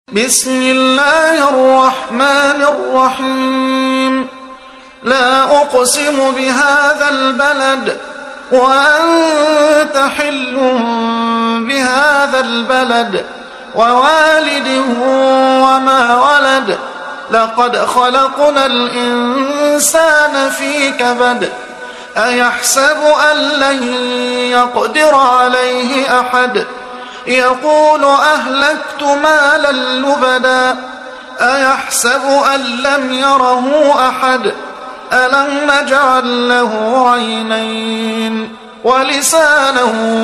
بسم الله الرحمن الرحيم. لا أقسم بهذا البلد وأنت حل بهذا البلد ووالد وما ولد. لقد خلقنا الإنسان في كبد. أيحسب أن لن يقدر عليه أحد. يقول أهلكت مالا لبدا. أيحسب أن لم يره أحد. ألم نجعل له عينين ولسانا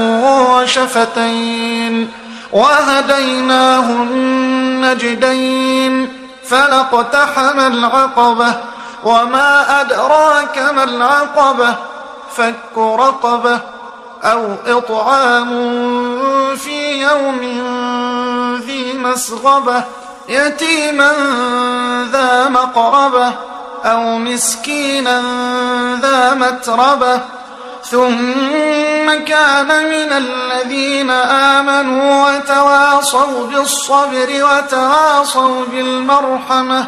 وشفتين وهديناه النجدين. فلاقتحم العقبة وما أدراك ما العقبة. فك رقبة أو إطعام في يوم ذي مسغبة يتيما ذا مقربة أو مسكينا ذا متربة. ثم كان من الذين آمنوا وتواصوا بالصبر وتواصوا بالمرحمة.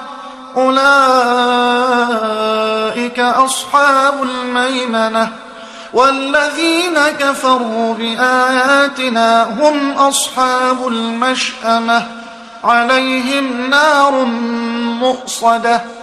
أولئك أصحاب الميمنة. والذين كفروا بآياتنا هم أصحاب المشأمة. عليهم نار مؤصدة.